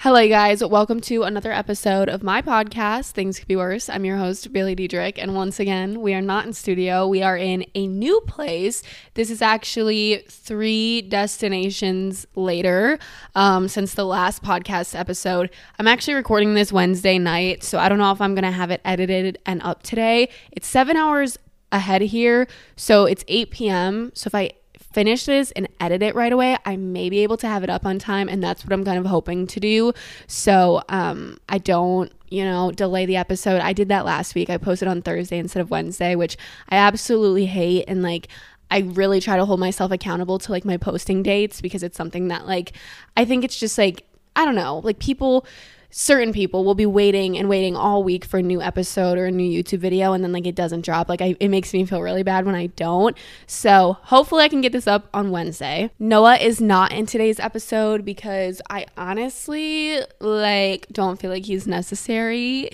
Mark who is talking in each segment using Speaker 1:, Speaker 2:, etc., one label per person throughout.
Speaker 1: Hello, guys. Welcome to another episode of my podcast, Things Could Be Worse. I'm your host, Bailey Diedrich, and once again, we are not in studio. We are in a new place. This is actually 3 destinations later since the last podcast episode. I'm actually recording this Wednesday night, so I don't know if I'm going to have it edited and up today. It's 7 hours ahead here, so it's 8 p.m. So if I finish this and edit it right away, I may be able to have it up on time, and that's what I'm kind of hoping to do, so I don't delay the episode. I did that last week. I posted on Thursday instead of Wednesday, which I absolutely hate, and I really try to hold myself accountable to my posting dates, because it's something that I think it's just I don't know, certain people will be waiting all week for a new episode or a new YouTube video, and then it doesn't drop. It makes me feel really bad when I don't. So hopefully I can get this up on Wednesday. Noah is not in today's episode because I honestly don't feel like he's necessary.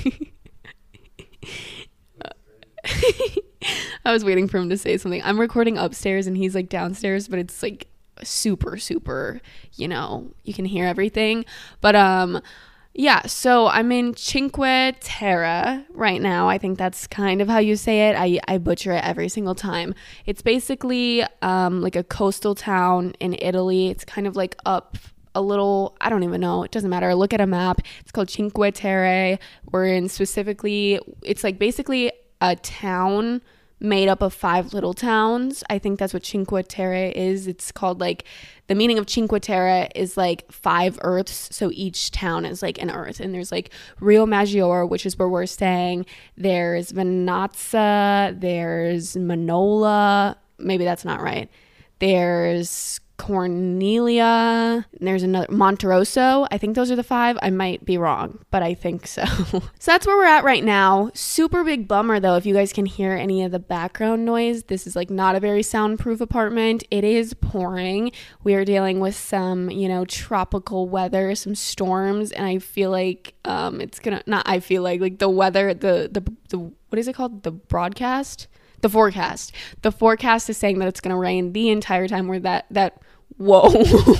Speaker 1: I was waiting for him to say something. I'm recording upstairs and he's downstairs, but it's super, you can hear everything. But yeah, so I'm in Cinque Terre right now. I think that's kind of how you say it. I butcher it every single time. It's basically a coastal town in Italy. It's kind of up a little, I don't even know, it doesn't matter. Look at a map. It's called Cinque Terre. We're in specifically, it's basically a town made up of 5 little towns. I think that's what Cinque Terre is. It's called the meaning of Cinque Terre is 5 earths. So each town is an earth. And there's Rio Maggiore, which is where we're staying. There's Vernazza. There's Manola. Maybe that's not right. There's Cornelia, and there's another Monterosso. I think those are the 5. I might be wrong, but I think so. So that's where we're at right now. Super big bummer though, if you guys can hear any of the background noise. This is not a very soundproof apartment. It is pouring. We are dealing with some, tropical weather, some storms, and I feel it's gonna, not I feel the weather, the what is it called? The broadcast? The forecast. The forecast is saying that it's going to rain the entire time whoa.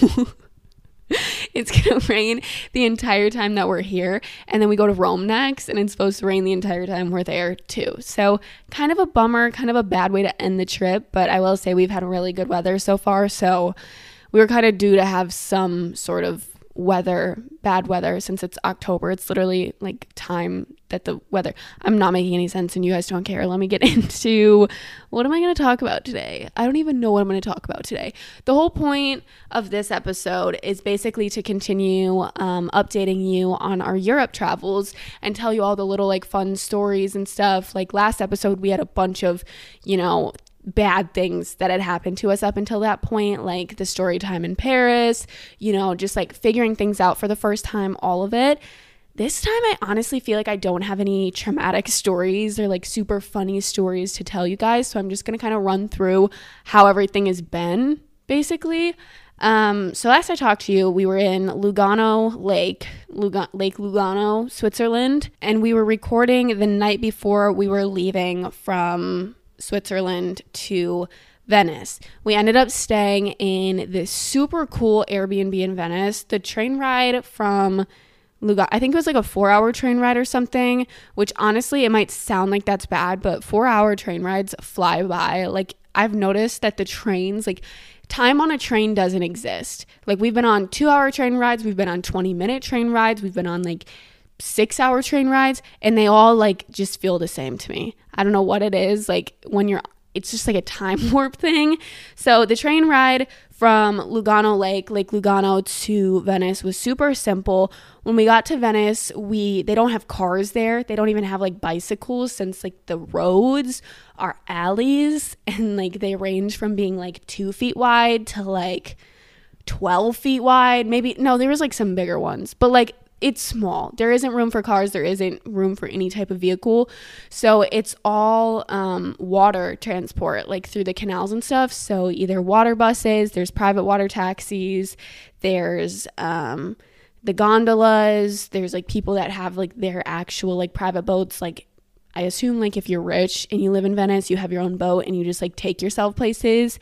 Speaker 1: It's going to rain the entire time that we're here. And then we go to Rome next, and it's supposed to rain the entire time we're there too. So kind of a bummer, kind of a bad way to end the trip. But I will say we've had really good weather so far. So we were kind of due to have some sort of bad weather, since it's October. It's literally time that the weather, I'm not making any sense and you guys don't care. Let me get into what am I going to talk about today. I don't even know what I'm going to talk about today. The whole point of this episode is basically to continue updating you on our Europe travels and tell you all the little fun stories and stuff. Last episode we had a bunch of bad things that had happened to us up until that point, the story time in Paris, just figuring things out for the first time, all of it. This time I honestly feel I don't have any traumatic stories or super funny stories to tell you guys, so I'm just gonna kind of run through how everything has been, basically. So last I talked to you, we were in Lugano Lake Lugano, Switzerland, and we were recording the night before we were leaving from Switzerland to Venice. We ended up staying in this super cool Airbnb in Venice. The train ride from Lugano, I think it was a 4-hour train ride or something, which honestly, it might sound like that's bad, but 4-hour train rides fly by. I've noticed that the trains, time on a train doesn't exist. We've been on 2-hour train rides, we've been on 20-minute train rides, we've been on 6-hour train rides, and they all just feel the same to me. I don't know what it is, it's just a time warp thing. So the train ride from Lugano Lake Lugano to Venice was super simple. When we got to Venice, they don't have cars there. They don't even have bicycles, since the roads are alleys, and they range from being 2 feet wide to 12 feet wide. Maybe, no, there was some bigger ones, but it's small. There isn't room for cars. There isn't room for any type of vehicle. So it's all water transport, through the canals and stuff. So either water buses, there's private water taxis, there's the gondolas, there's people that have their actual private boats. I assume like if you're rich and you live in Venice, you have your own boat and you just like take yourself places.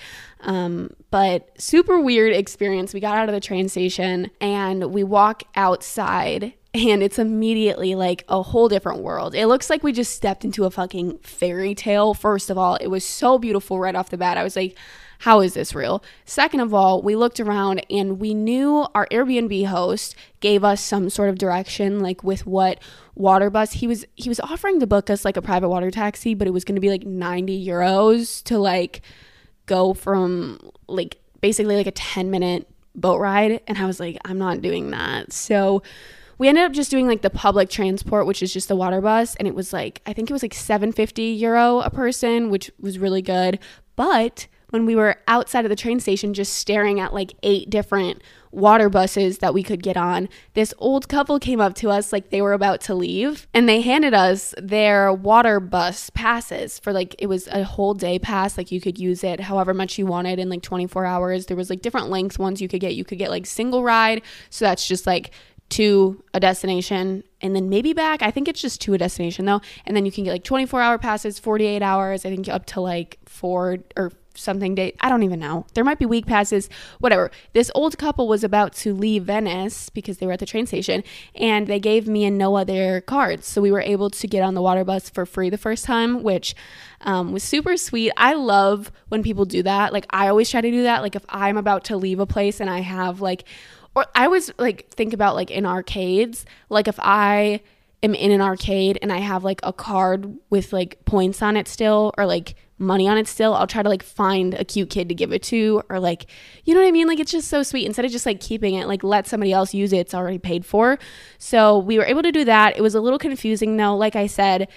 Speaker 1: But super weird experience. We got out of the train station and we walk outside and it's immediately like a whole different world. It looks like we just stepped into a fucking fairy tale. First of all, it was so beautiful right off the bat. I was like, how is this real? Second of all, we looked around and we knew our Airbnb host gave us some sort of direction, like with what water bus he was offering to book us like a private water taxi, but it was going to be like 90 euros to like go from like basically like a 10-minute boat ride. And I was like, I'm not doing that. So we ended up just doing like the public transport, which is just the water bus. And it was like, I think it was like 750 euro a person, which was really good. But when we were outside of the train station just staring at like 8 different water buses that we could get on, this old couple came up to us like they were about to leave and they handed us their water bus passes for like, it was a whole day pass. Like you could use it however much you wanted in like 24 hours. There was like different length ones you could get. You could get like single ride. So that's just like to a destination and then maybe back. I think it's just to a destination though. And then you can get like 24-hour passes, 48 hours, I think up to like 4 or something day. I don't even know. There might be week passes, whatever. This old couple was about to leave Venice because they were at the train station and they gave me and Noah their cards. So we were able to get on the water bus for free the first time, which was super sweet. I love when people do that. Like I always try to do that. Like if I'm about to leave a place and I have like, or I always like think about like in arcades, like if I am in an arcade and I have like a card with like points on it still or like money on it still, I'll try to like find a cute kid to give it to, or like, you know what I mean? Like it's just so sweet. Instead of just like keeping it, like let somebody else use it. It's already paid for. So we were able to do that. It was a little confusing though. Like I said,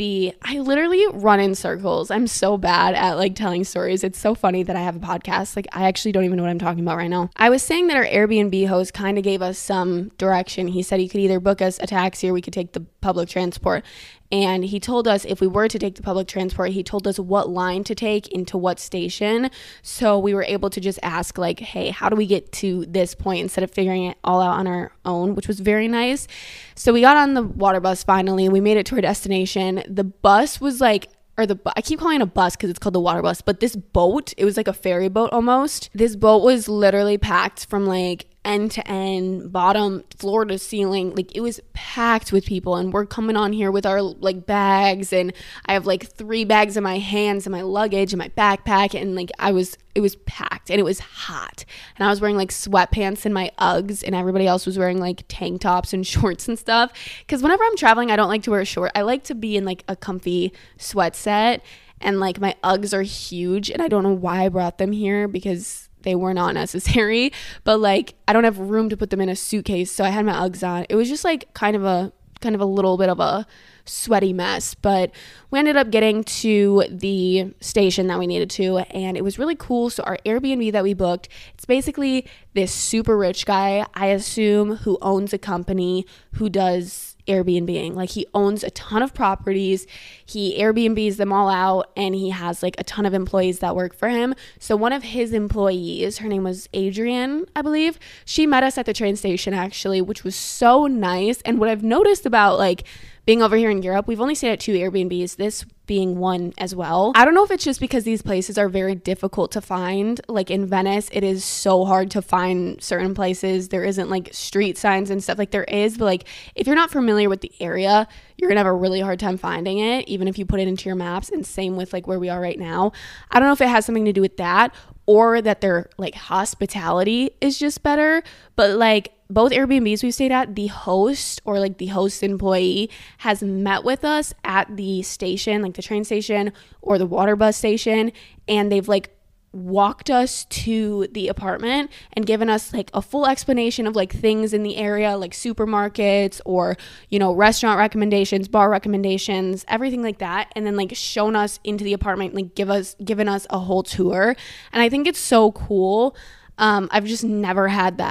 Speaker 1: I literally run in circles. I'm so bad at like telling stories. It's so funny that I have a podcast. Like I actually don't even know what I'm talking about right now. I was saying that our Airbnb host kind of gave us some direction. He said he could either book us a taxi or we could take the public transport. And he told us if we were to take the public transport, he told us what line to take into what station. So we were able to just ask like, hey, how do we get to this point instead of figuring it all out on our own, which was very nice. So we got on the water bus finally. We made it to our destination. The bus was like, I keep calling it a bus because it's called the water bus, but this boat, it was like a ferry boat almost. This boat was literally packed from like end to end, bottom, floor to ceiling. Like it was packed with people and we're coming on here with our like bags and I have like 3 bags in my hands and my luggage and my backpack and like it was packed and it was hot and I was wearing like sweatpants and my Uggs and everybody else was wearing like tank tops and shorts and stuff because whenever I'm traveling I don't like to wear a short. I like to be in like a comfy sweat set and like my Uggs are huge and I don't know why I brought them here because they were not necessary, but like I don't have room to put them in a suitcase, so I had my Uggs on. It was just like kind of a little bit of a sweaty mess, but we ended up getting to the station that we needed to and it was really cool. So our Airbnb that we booked, it's basically this super rich guy, I assume, who owns a company who does Airbnb-ing. Like he owns a ton of properties, he Airbnbs them all out, and he has like a ton of employees that work for him. So one of his employees, her name was Adrienne, I believe, she met us at the train station actually, which was so nice. And what I've noticed about like being over here in Europe, we've only stayed at 2 Airbnbs, this being one as well. I don't know if it's just because these places are very difficult to find. Like in Venice, it is so hard to find certain places. There isn't like street signs and stuff. Like there is, but like if you're not familiar with the area, you're gonna have a really hard time finding it, even if you put it into your maps. And same with like where we are right now. I don't know if it has something to do with that or that their like hospitality is just better, but like both Airbnbs we stayed at, the host or like the host employee has met with us at the station, like the train station or the water bus station, and they've like walked us to the apartment and given us like a full explanation of like things in the area, like supermarkets or, you know, restaurant recommendations, bar recommendations, everything like that, and then like shown us into the apartment, like given us a whole tour. And I think it's so cool. I've just never had that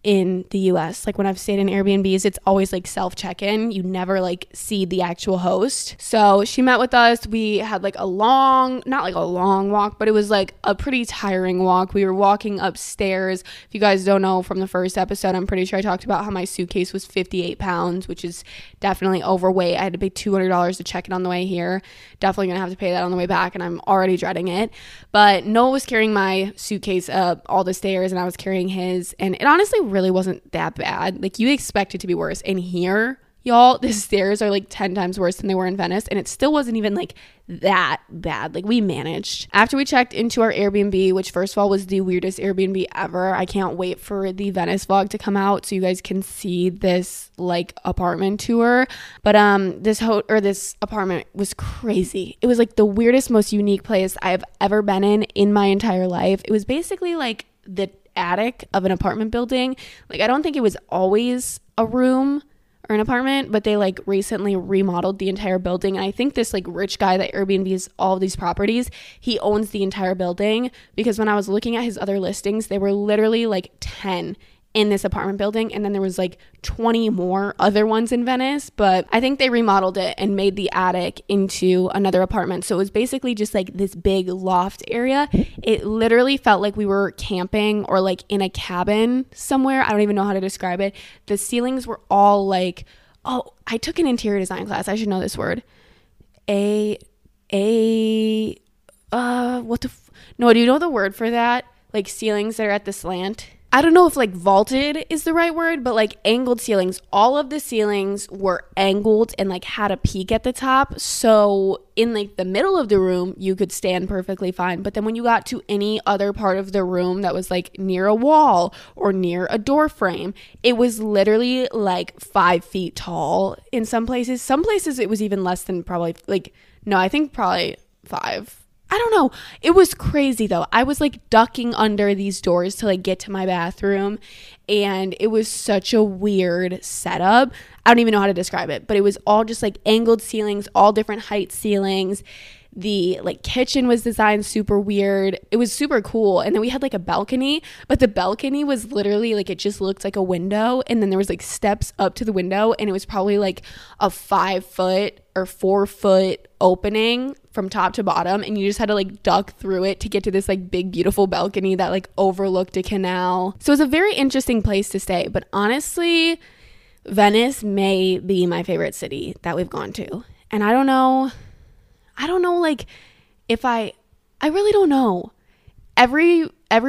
Speaker 1: in the US. Like when I've stayed in Airbnbs, it's always like self check-in. You never like see the actual host. So she met with us. We had like not like a long walk, but it was like a pretty tiring walk. We were walking upstairs. If you guys don't know from the first episode, I'm pretty sure I talked about how my suitcase was 58 pounds, which is definitely overweight. I had to pay $200 to check it on the way here. Definitely gonna have to pay that on the way back, and I'm already dreading it. But Noah was carrying my suitcase up all the stairs and I was carrying his, and it honestly really wasn't that bad. Like you expect it to be worse. And here, y'all, the stairs are like 10 times worse than they were in Venice, and it still wasn't even like that bad. Like we managed. After we checked into our Airbnb, which first of all was the weirdest Airbnb ever. I can't wait for the Venice vlog to come out so you guys can see this like apartment tour. But this apartment was crazy. It was like the weirdest, most unique place I have ever been in my entire life. It was basically like the attic of an apartment building. Like I don't think it was always a room or an apartment, but they like recently remodeled the entire building. And I think this like rich guy that Airbnbs all of these properties, he owns the entire building, because when I was looking at his other listings, they were literally like 10 in this apartment building, and then there was like 20 more other ones in Venice. But I think they remodeled it and made the attic into another apartment, so it was basically just like this big loft area. It literally felt like we were camping or like in a cabin somewhere. I don't even know how to describe it. The ceilings were all like, oh, I took an interior design class, I should know this word. No, do you know the word for that? Like ceilings that are at the slant. I don't know if like vaulted is the right word, but like angled ceilings. All of the ceilings were angled and like had a peak at the top. So in like the middle of the room, you could stand perfectly fine. But then when you got to any other part of the room that was like near a wall or near a door frame, it was literally like 5 feet tall in some places. Some places it was even less than probably I think probably 5. I don't know. It was crazy though. I was like ducking under these doors to like get to my bathroom, and it was such a weird setup. I don't even know how to describe it, but it was all just like angled ceilings, all different height ceilings. The like kitchen was designed super weird. It was super cool. And then we had like a balcony, but the balcony was literally like, it just looked like a window, and then there was like steps up to the window, and it was probably like a 5 foot or 4 foot opening from top to bottom, and you just had to like duck through it to get to this like big beautiful balcony that like overlooked a canal. So it was a very interesting place to stay. But honestly, Venice may be my favorite city that we've gone to. And I don't know like if I really don't know. Every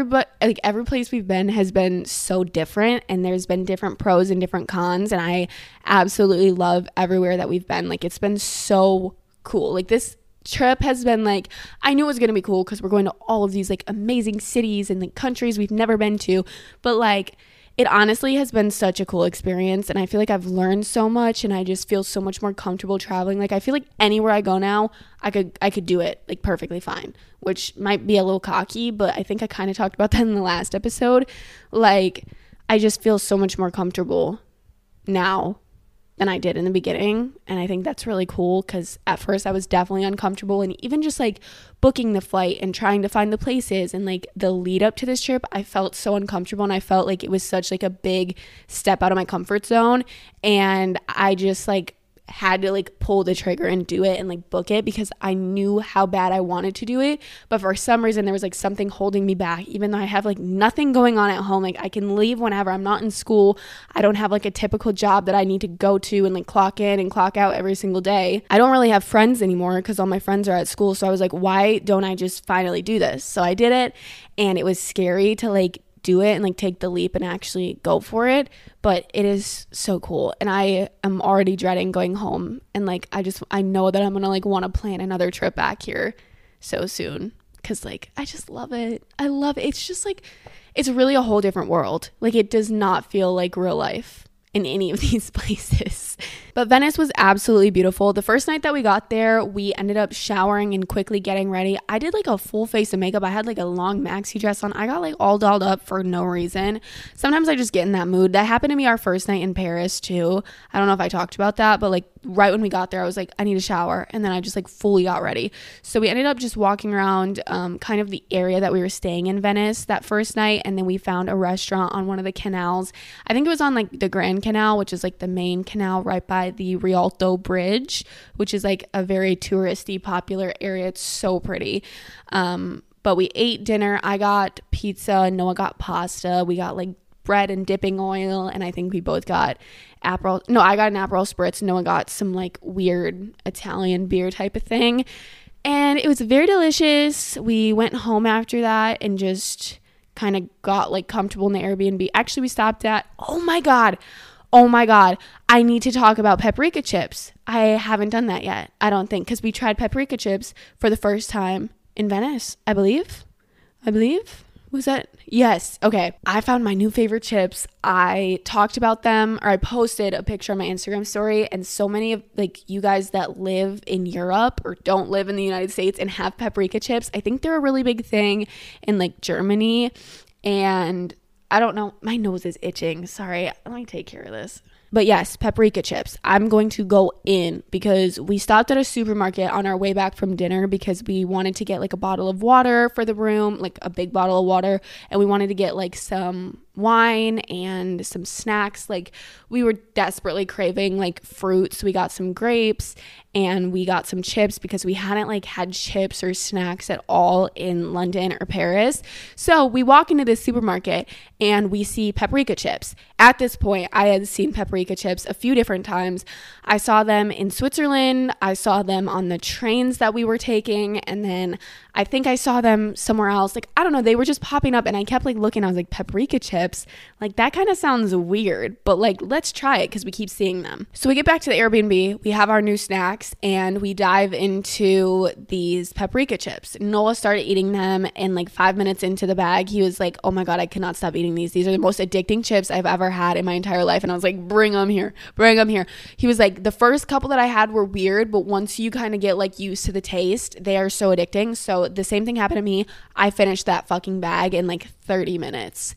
Speaker 1: place we've been has been so different, and there's been different pros and different cons, and I absolutely love everywhere that we've been. Like it's been so cool. Like this trip has been like, I knew it was going to be cool because we're going to all of these like amazing cities and like countries we've never been to, but like it honestly has been such a cool experience, and I feel like I've learned so much, and I just feel so much more comfortable traveling. Like I feel like anywhere I go now, I could do it like perfectly fine, which might be a little cocky, but I think I kind of talked about that in the last episode. Like I just feel so much more comfortable now than I did in the beginning, and I think that's really cool, because at first I was definitely uncomfortable, and even just like booking the flight and trying to find the places and like the lead up to this trip, I felt so uncomfortable, and I felt like it was such like a big step out of my comfort zone, and I just like had to like pull the trigger and do it and like book it, because I knew how bad I wanted to do it. But for some reason there was like something holding me back, even though I have like nothing going on at home. Like I can leave whenever. I'm not in school. I don't have like a typical job that I need to go to and like clock in and clock out every single day. I don't really have friends anymore because all my friends are at school. So I was like, why don't I just finally do this? So I did it, and it was scary to like do it and like take the leap and actually go for it, but it is so cool, and I am already dreading going home, and like I know that I'm gonna like want to plan another trip back here so soon, because like I just love it. I love it. It's just like it's really a whole different world. Like it does not feel like real life in any of these places. Venice. But Venice was absolutely beautiful. The first night that we got there, we ended up showering and quickly getting ready. I did like a full face of makeup. I had like a long maxi dress on. I got like all dolled up for no reason. Sometimes I just get in that mood. That happened to me our first night in Paris too. I don't know if I talked about that, but like right when we got there, I was like, I need a shower. And then I just like fully got ready. So we ended up just walking around kind of the area that we were staying in Venice that first night. And then we found a restaurant on one of the canals. I think it was on like the Grand Canal, which is like the main canal right by the Rialto Bridge, which is like a very touristy, popular area. It's so pretty. But we ate dinner. I got pizza. Noah got pasta. We got like bread and dipping oil, and I think we both got Aperol. No, I got an Aperol Spritz. Noah got some like weird Italian beer type of thing, and it was very delicious. We went home after that and just kind of got like comfortable in the Airbnb. Actually, we stopped at, oh my god, I need to talk about paprika chips. I haven't done that yet, I don't think, because we tried paprika chips for the first time in Venice, I believe. Was that? Yes. Okay. I found my new favorite chips. I talked about them, or I posted a picture on my Instagram story, and so many of like you guys that live in Europe or don't live in the United States and have paprika chips, I think they're a really big thing in like Germany. And I don't know, my nose is itching. Sorry. Let me take care of this. But yes, paprika chips. I'm going to go in because we stopped at a supermarket on our way back from dinner because we wanted to get like a bottle of water for the room, like a big bottle of water. And we wanted to get like some wine and some snacks. Like we were desperately craving like fruits. We got some grapes and we got some chips because we hadn't like had chips or snacks at all in London or Paris. So we walk into this supermarket and we see paprika chips. At this point, I had seen paprika chips a few different times. I saw them in Switzerland. I saw them on the trains that we were taking. And then I think I saw them somewhere else. Like, I don't know, they were just popping up and I kept like looking. I was like, paprika chips? Like that kind of sounds weird, but like, let's try it because we keep seeing them. So we get back to the Airbnb, we have our new snacks and we dive into these paprika chips. Noah started eating them and like 5 minutes into the bag, he was like, oh my God, I cannot stop eating these. These are the most addicting chips I've ever had in my entire life. And I was like, bring them here. He was like, the first couple that I had were weird, but once you kind of get like used to the taste, they are so addicting. So the same thing happened to me. I finished that fucking bag in like 30 minutes.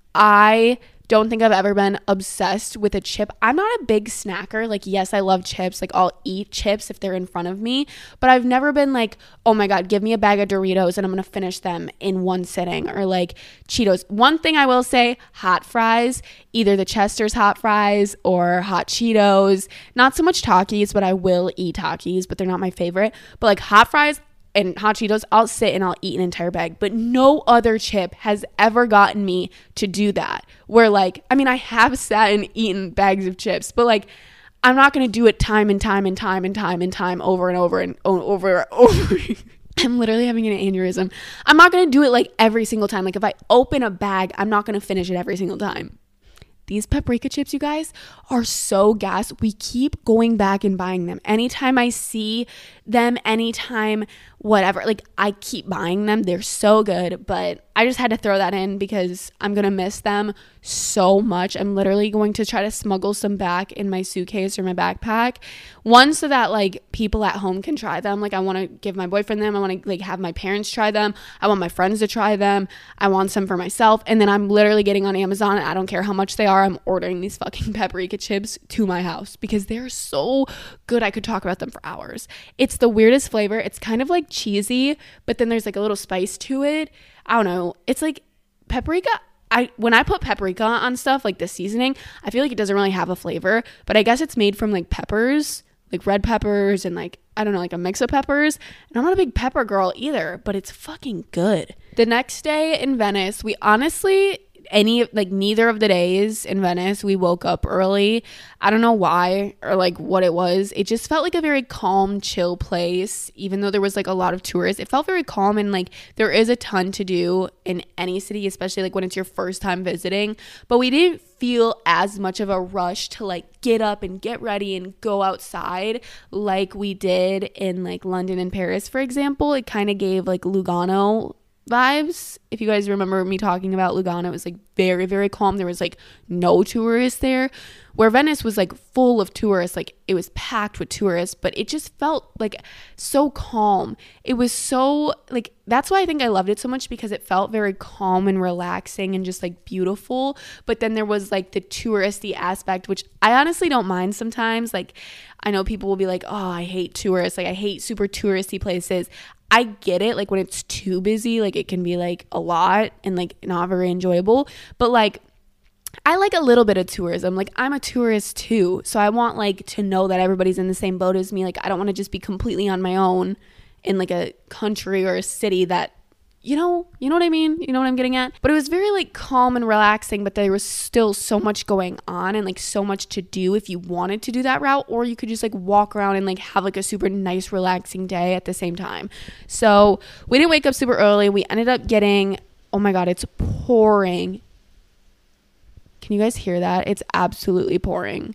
Speaker 1: I don't think I've ever been obsessed with a chip. I'm not a big snacker. Like, yes, I love chips. Like, I'll eat chips if they're in front of me. But I've never been like, oh my God, give me a bag of Doritos and I'm going to finish them in one sitting. Or like Cheetos. One thing I will say, hot fries, either the Chester's hot fries or hot Cheetos. Not so much Takis, but I will eat Takis, but they're not my favorite. But like hot fries and hot Cheetos, I'll sit and I'll eat an entire bag. But no other chip has ever gotten me to do that. Where like, I mean, I have sat and eaten bags of chips, but like, I'm not going to do it time and time over and over. I'm literally having an aneurysm. I'm not going to do it like every single time. Like if I open a bag, I'm not going to finish it every single time. These paprika chips, you guys, are so gas. We keep going back and buying them. Anytime I see them, anytime whatever, like I keep buying them. They're so good, but I just had to throw that in because I'm going to miss them so much. I'm literally going to try to smuggle some back in my suitcase or my backpack. One, so that like people at home can try them. Like I want to give my boyfriend them. I want to like have my parents try them. I want my friends to try them. I want some for myself. And then I'm literally getting on Amazon. I don't care how much they are. I'm ordering these fucking paprika chips to my house because they're so good. I could talk about them for hours. It's the weirdest flavor. It's kind of like cheesy, but then there's like a little spice to it. I don't know. It's like paprika. When I put paprika on stuff like the seasoning, I feel like it doesn't really have a flavor, but I guess it's made from like peppers, like red peppers and like, I don't know, like a mix of peppers. And I'm not a big pepper girl either, but it's fucking good. The next day in Venice, we honestly, neither of the days in Venice, we woke up early. I don't know why or like what it was. It just felt like a very calm, chill place. Even though there was like a lot of tourists, it felt very calm and like there is a ton to do in any city, especially like when it's your first time visiting. But we didn't feel as much of a rush to like get up and get ready and go outside like we did in like London and Paris, for example. It kind of gave like Lugano vibes. If you guys remember me talking about Lugano, it was like very, very calm. There was like no tourists there, where Venice was like full of tourists. Like it was packed with tourists, but it just felt like so calm. It was so like, that's why I think I loved it so much, because it felt very calm and relaxing and just like beautiful. But then there was like the touristy aspect, which I honestly don't mind sometimes. Like I know people will be like, oh, I hate tourists. Like I hate super touristy places. I get it. Like when it's too busy, like it can be like a lot and like not very enjoyable. But like I like a little bit of tourism. Like I'm a tourist too. So I want like to know that everybody's in the same boat as me. Like I don't want to just be completely on my own in like a country or a city that, you know what I mean? You know what I'm getting at? But it was very like calm and relaxing, but there was still so much going on and like so much to do if you wanted to do that route, or you could just like walk around and like have like a super nice relaxing day at the same time. So we didn't wake up super early. We ended up getting, oh my God, it's pouring. Can you guys hear that? It's absolutely pouring.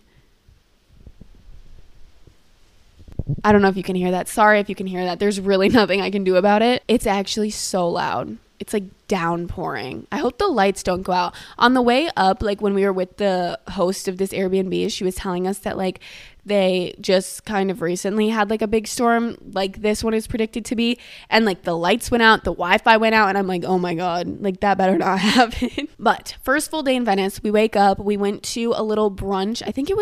Speaker 1: I don't know if you can hear that. Sorry if you can hear that. There's really nothing I can do about it. It's actually so loud. It's like downpouring. I hope the lights don't go out. On the way up, like when we were with the host of this Airbnb, she was telling us that like they just kind of recently had like a big storm like this one is predicted to be, and like the lights went out, the Wi-Fi went out, and I'm like, oh my God, like that better not happen. But first full day in Venice, we wake up, we went to a little brunch. I think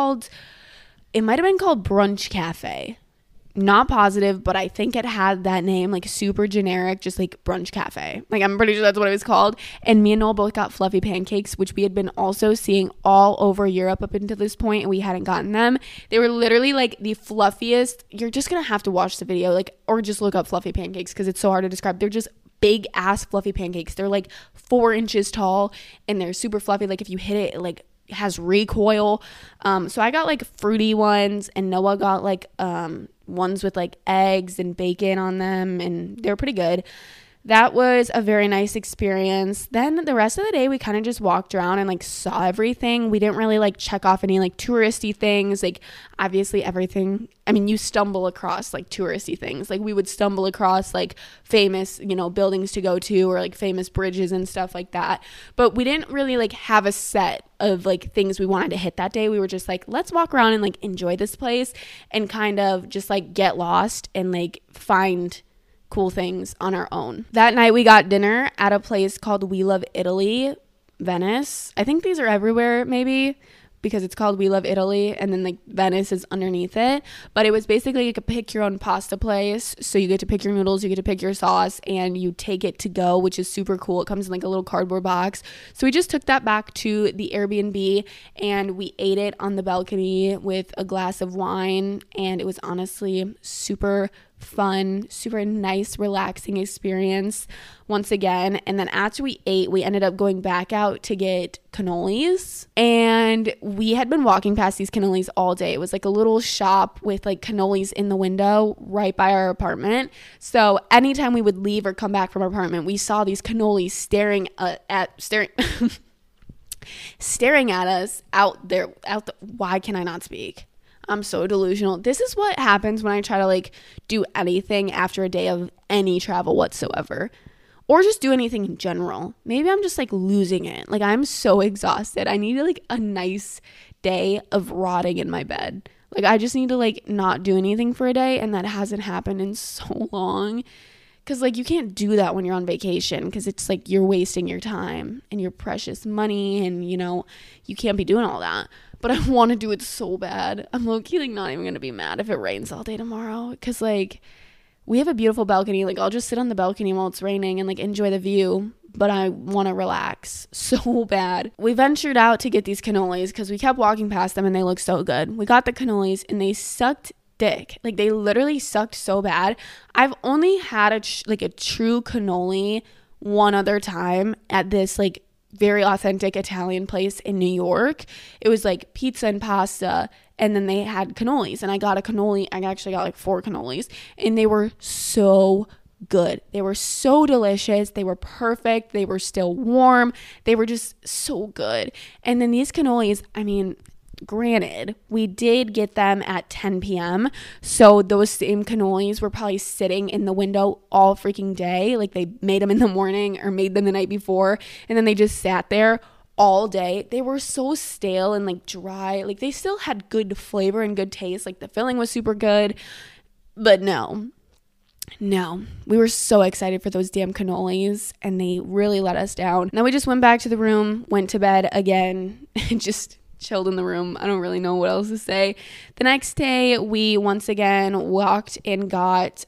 Speaker 1: it might have been called Brunch Cafe. Not positive, but I think it had that name, like super generic, just like Brunch Cafe. Like I'm pretty sure that's what it was called. And me and Noel both got fluffy pancakes, which we had been also seeing all over Europe up until this point, and we hadn't gotten them. They were literally like the fluffiest. You're just gonna have to watch the video, like, or just look up fluffy pancakes because it's so hard to describe. They're just big ass fluffy pancakes. They're like 4 inches tall and they're super fluffy. Like if you hit it, like has recoil. So I got like fruity ones, and Noah got like ones with like eggs and bacon on them, and they're pretty good. That was a very nice experience. Then the rest of the day we kind of just walked around and like saw everything. We didn't really like check off any like touristy things. Like obviously everything, I mean, you stumble across like touristy things. Like we would stumble across like famous, you know, buildings to go to, or like famous bridges and stuff like that. But we didn't really like have a set of like things we wanted to hit that day. We were just like, let's walk around and like enjoy this place and kind of just like get lost and like find cool things on our own. That night we got dinner at a place called We Love Italy, Venice. I think these are everywhere maybe, because it's called We Love Italy and then like Venice is underneath it. But it was basically like a pick your own pasta place. So you get to pick your noodles, you get to pick your sauce, and you take it to go, which is super cool. It comes in like a little cardboard box. So we just took that back to the Airbnb and we ate it on the balcony with a glass of wine, and it was honestly super fun, super nice, relaxing experience once again. And then after we ate, we ended up going back out to get cannolis, and we had been walking past these cannolis all day. It was like a little shop with like cannolis in the window right by our apartment. So anytime we would leave or come back from our apartment, we saw these cannolis staring staring at us out there. Why can I not speak? I'm so delusional. This is what happens when I try to like do anything after a day of any travel whatsoever, or just do anything in general. Maybe I'm just like losing it. Like I'm so exhausted. I need like a nice day of rotting in my bed. Like I just need to like not do anything for a day, and that hasn't happened in so long. Because like you can't do that when you're on vacation, because it's like you're wasting your time and your precious money, and you know you can't be doing all that. But I want to do it so bad. I'm low-key like not even gonna be mad if it rains all day tomorrow, because like we have a beautiful balcony. Like I'll just sit on the balcony while it's raining and like enjoy the view, but I want to relax so bad. We ventured out to get these cannolis because we kept walking past them and they looked so good. We got the cannolis and they sucked dick. Like they literally sucked so bad. I've only had a true cannoli one other time at this like very authentic Italian place in New York. It was like pizza and pasta, and then they had cannolis, and I got a cannoli. I actually got like 4 cannolis, and they were so good. They were so delicious. They were perfect. They were still warm. They were just so good. And then these cannolis, I mean, granted, we did get them at 10 p.m. So those same cannolis were probably sitting in the window all freaking day. Like they made them in the morning or made them the night before, and then they just sat there all day. They were so stale and like dry. Like they still had good flavor and good taste. Like the filling was super good, but no, we were so excited for those damn cannolis and they really let us down. Then we just went back to the room, went to bed again, and just chilled in the room. I don't really know what else to say. The next day, we once again walked and got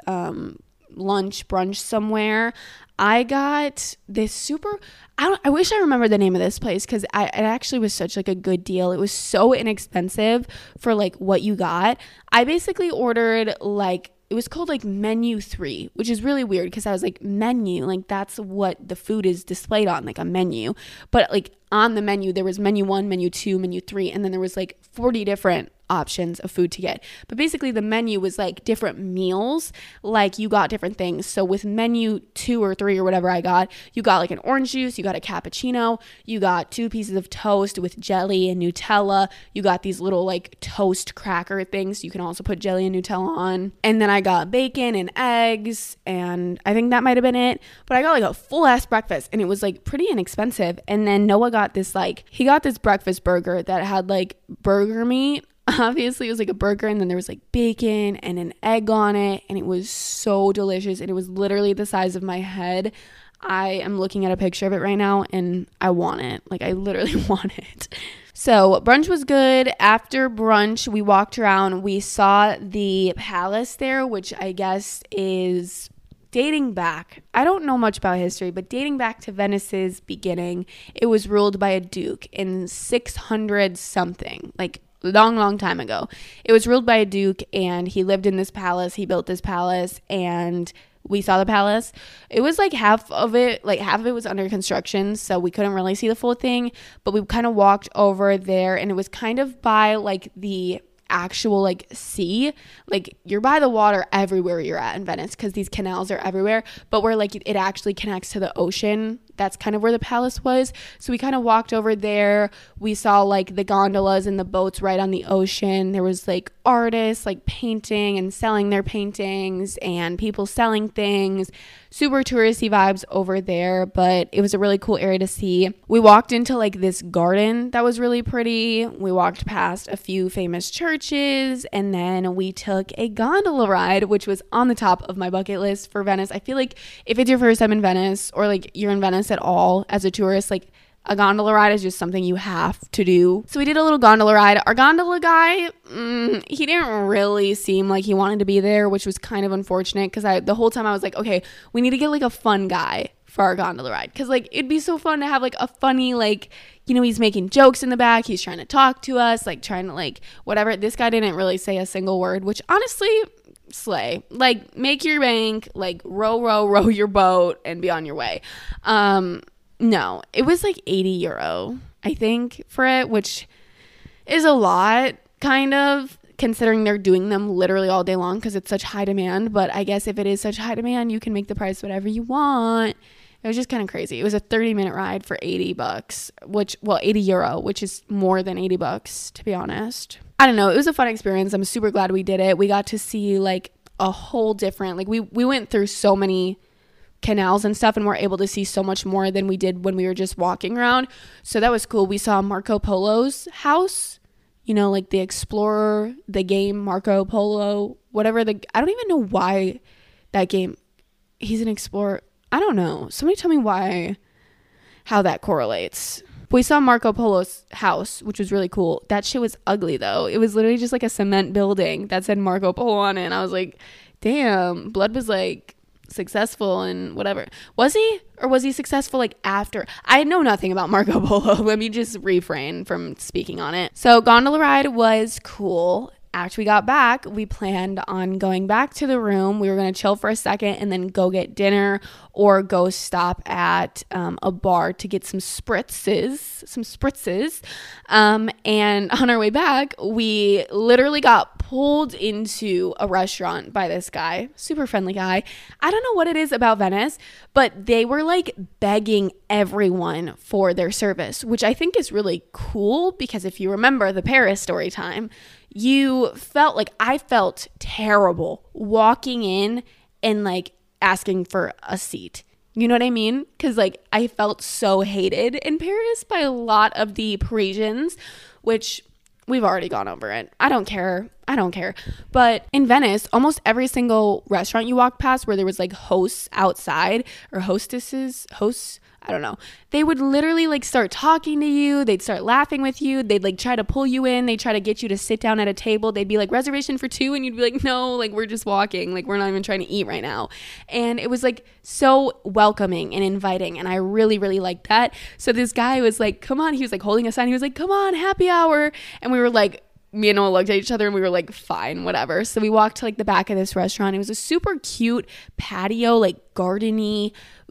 Speaker 1: lunch, brunch somewhere. I got this I wish I remember the name of this place because it actually was such like a good deal. It was so inexpensive for like what you got. I basically ordered like, it was called like menu 3, which is really weird because I was like, menu, like that's what the food is displayed on, like a menu. But like on the menu, there was menu 1, menu 2, menu 3, and then there was like 40 different options of food to get. But basically the menu was like different meals, like you got different things. So with menu 2 or 3 or whatever I got, you got like an orange juice, you got a cappuccino, you got 2 pieces of toast with jelly and Nutella, you got these little like toast cracker things you can also put jelly and Nutella on, and then I got bacon and eggs, and I think that might have been it. But I got like a full ass breakfast and it was like pretty inexpensive. And then Noah got this he got this breakfast burger that had like burger meat. Obviously it was like a burger, and then there was like bacon and an egg on it, and it was so delicious, and it was literally the size of my head. I am looking at a picture of it right now and I want it. Like I literally want it. So brunch was good. After brunch, we walked around. We saw the palace there, which I guess is dating back. I don't know much about history, but dating back to Venice's beginning, it was ruled by a duke in 600 something, like long time ago. It was ruled by a duke, and he lived in this palace. He built this palace, and we saw the palace. It was like half of it was under construction, so we couldn't really see the full thing, but we kind of walked over there, and it was kind of by like the actual like sea. Like you're by the water everywhere you're at in Venice because these canals are everywhere, but where like it actually connects to the ocean, that's kind of where the palace was. So we kind of walked over there. We saw like the gondolas and the boats right on the ocean. There was like artists like painting and selling their paintings and people selling things. Super touristy vibes over there, but it was a really cool area to see. We walked into like this garden that was really pretty. We walked past a few famous churches, and then we took a gondola ride, which was on the top of my bucket list for Venice. I feel like if it's your first time in Venice, or like you're in Venice at all as a tourist, like a gondola ride is just something you have to do. So we did a little gondola ride. Our gondola guy, he didn't really seem like he wanted to be there, which was kind of unfortunate because the whole time I was like, okay, we need to get like a fun guy for our gondola ride, because like it'd be so fun to have like a funny, like, you know, he's making jokes in the back, he's trying to talk to us, like trying to like whatever. This guy didn't really say a single word, which honestly, slay. Like make your bank, like row your boat and be on your way. No, it was like €80 I think for it, which is a lot kind of, considering they're doing them literally all day long because it's such high demand. But I guess if it is such high demand, you can make the price whatever you want. It was just kind of crazy. It was a 30-minute ride for €80, €80, which is more than $80 to be honest. I don't know. It was a fun experience. I'm super glad we did it. We got to see like a whole different, like we went through so many canals and stuff, and we're able to see so much more than we did when we were just walking around. So that was cool. We saw Marco Polo's house, you know, like the explorer, the game Marco Polo, whatever. I don't even know why that game, he's an explorer. I don't know. Somebody tell me how that correlates. We saw Marco Polo's house, which was really cool. That shit was ugly though. It was literally just like a cement building that said Marco Polo on it. And I was like, damn, Blood was like successful and whatever. Was he? Or was he successful like after? I know nothing about Marco Polo. Let me just refrain from speaking on it. So gondola ride was cool. after we got back, we planned on going back to the room. We were going to chill for a second and then go get dinner or go stop at a bar to get some spritzes. And on our way back, we literally got pulled into a restaurant by this guy, super friendly guy. I don't know what it is about Venice, but they were like begging everyone for their service, which I think is really cool because if you remember the Paris story time, I felt terrible walking in and like asking for a seat. You know what I mean? Because like I felt so hated in Paris by a lot of the Parisians, which we've already gone over it. I don't care. But in Venice, almost every single restaurant you walk past where there was like hosts outside or hosts, I don't know. They would literally like start talking to you. They'd start laughing with you. They'd like try to pull you in. They'd try to get you to sit down at a table. They'd be like, reservation for 2. And you'd be like, no, like we're just walking. Like we're not even trying to eat right now. And it was like so welcoming and inviting. And I really, really liked that. So this guy was like, come on. He was like holding a sign. He was like, come on, happy hour. And we were like, me and Noah looked at each other and we were like, fine, whatever. So we walked to like the back of this restaurant. It was a super cute patio, like gardeny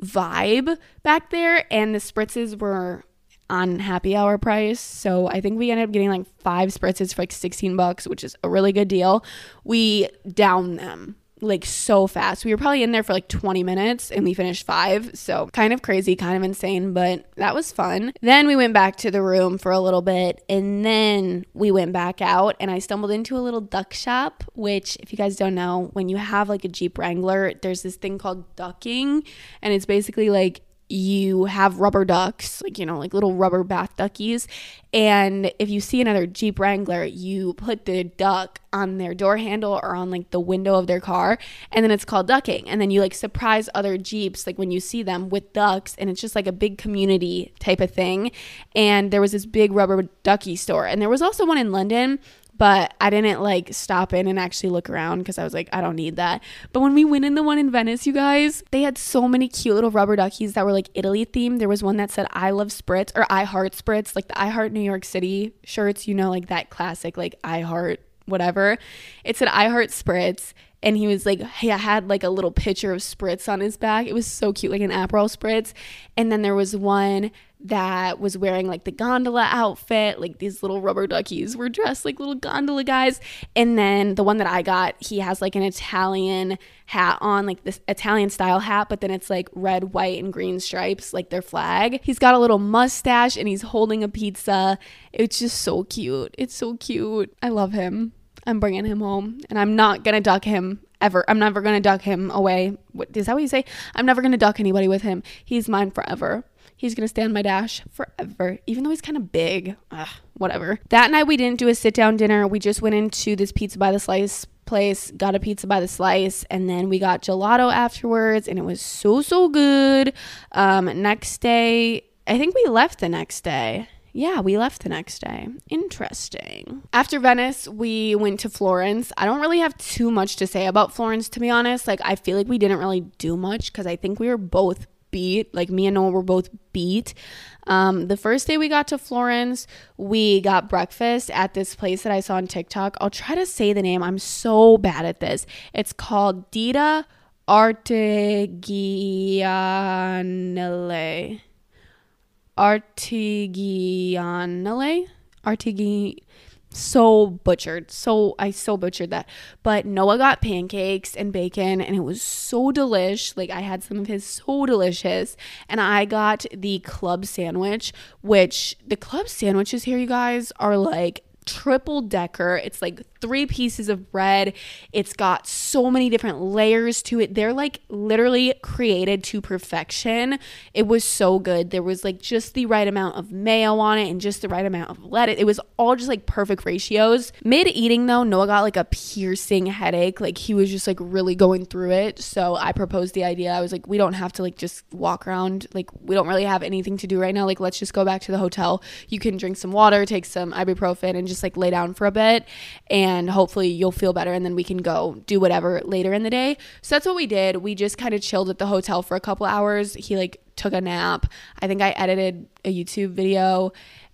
Speaker 1: vibe back there. And the spritzes were on happy hour price. So I think we ended up getting like 5 spritzes for like $16, which is a really good deal. We downed them like so fast. We were probably in there for like 20 minutes and we finished 5. So kind of crazy, kind of insane, but that was fun. Then we went back to the room for a little bit and then we went back out and I stumbled into a little duck shop, which if you guys don't know, when you have like a Jeep Wrangler, there's this thing called ducking and it's basically like you have rubber ducks, like, you know, like little rubber bath duckies. And if you see another Jeep Wrangler, you put the duck on their door handle or on like the window of their car. And then it's called ducking. And then you like surprise other Jeeps, like when you see them with ducks. And it's just like a big community type of thing. And there was this big rubber ducky store. And there was also one in London, but I didn't like stop in and actually look around because I was like, I don't need that. But when we went in the one in Venice, you guys, they had so many cute little rubber duckies that were like Italy themed. There was one that said I love Spritz or I heart Spritz, like the I heart New York City shirts, you know, like that classic, like I heart whatever. It said I heart Spritz. And he was like, hey, I had like a little picture of Spritz on his back. It was so cute, like an Aperol Spritz. And then there was one that was wearing like the gondola outfit. Like these little rubber duckies were dressed like little gondola guys. And then the one that I got, he has like an Italian hat on, like this Italian style hat, but then it's like red, white, and green stripes, like their flag. He's got a little mustache and he's holding a pizza. It's just so cute. It's so cute. I love him. I'm bringing him home and I'm not going to duck him ever. I'm never going to duck him away. Is that what you say? I'm never going to duck anybody with him. He's mine forever. He's going to stay on my dash forever, even though he's kind of big. Ugh, whatever. That night we didn't do a sit down dinner. We just went into this pizza by the slice place, got a pizza by the slice, and then we got gelato afterwards and it was so good. Next day, I think we left the next day. Yeah, we left the next day. Interesting. After Venice, we went to Florence. I don't really have too much to say about Florence, to be honest. Like, I feel like we didn't really do much because I think we were both beat. Like, me and Noah were both beat. The first day we got to Florence, we got breakfast at this place that I saw on TikTok. I'll try to say the name. I'm so bad at this. It's called Ditta Artigianale. So butchered. I so butchered that. But Noah got pancakes and bacon and it was so delish. Like I had some of his, so delicious. And I got the club sandwich, which the club sandwiches here, you guys, are like triple decker. It's like 3 pieces of bread. It's got so many different layers to it. They're like literally created to perfection. It was so good. There was like just the right amount of mayo on it and just the right amount of lettuce. It was all just like perfect ratios. Mid eating though, Noah got like a piercing headache. Like he was just like really going through it. So I proposed the idea. I was like, we don't have to like just walk around. Like we don't really have anything to do right now. Like let's just go back to the hotel. You can drink some water, take some ibuprofen and just like lay down for a bit and hopefully you'll feel better and then we can go do whatever later in the day. So that's what we did. We just kind of chilled at the hotel for a couple hours. He like took a nap. I think I edited a YouTube video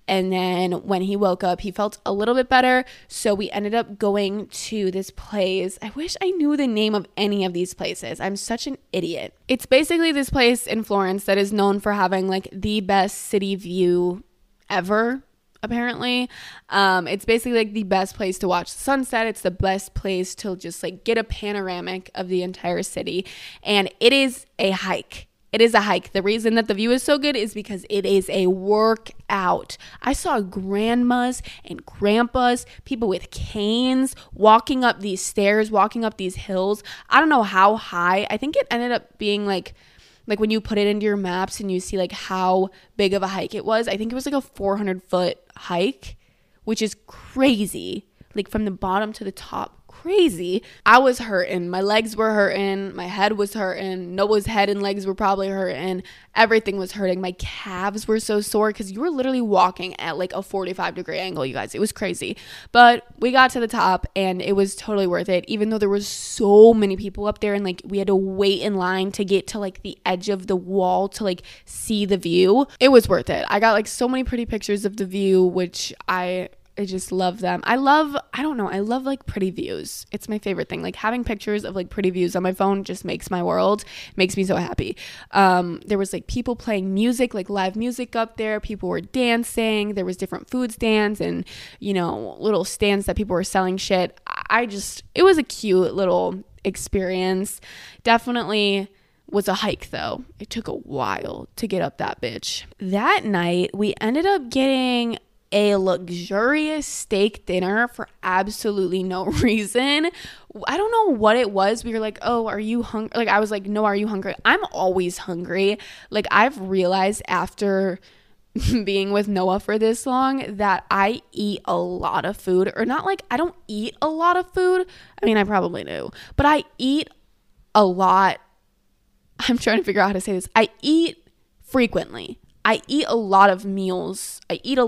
Speaker 1: And then when he woke up, he felt a little bit better. So we ended up going to this place. I wish I knew the name of any of these places. I'm such an idiot. It's basically this place in Florence that is known for having like the best city view ever. Apparently, it's basically like the best place to watch the sunset. It's the best place to just like get a panoramic of the entire city. And it is a hike. It is a hike. The reason that the view is so good is because it is a workout. I saw grandmas and grandpas, people with canes, walking up these stairs, walking up these hills. I don't know how high. I think it ended up being like when you put it into your maps and you see like how big of a hike it was. I think it was like a 400-foot hike, which is crazy. Like from the bottom to the top. Crazy. I was hurting. My legs were hurting. My head was hurting. Noah's head and legs were probably hurting. Everything was hurting. My calves were so sore because you were literally walking at like a 45-degree angle, you guys. It was crazy. But we got to the top and it was totally worth it, even though there was so many people up there and like we had to wait in line to get to like the edge of the wall to like see the view. It was worth it. I got like so many pretty pictures of the view, which I just love them. I love like pretty views. It's my favorite thing. Like having pictures of like pretty views on my phone just makes my world, makes me so happy. There was like people playing music, like live music up there. People were dancing. There was different food stands and, you know, little stands that people were selling shit. It was a cute little experience. Definitely was a hike though. It took a while to get up that bitch. That night we ended up getting a luxurious steak dinner for absolutely no reason. I don't know what it was. We were like, oh, are you hungry? Like, I was like, no, are you hungry? I'm always hungry. Like, I've realized after being with Noah for this long that I eat a lot of food. Or not like I don't eat a lot of food. I mean, I probably do. But I eat a lot. I'm trying to figure out how to say this. I eat frequently. I eat a lot of meals. I eat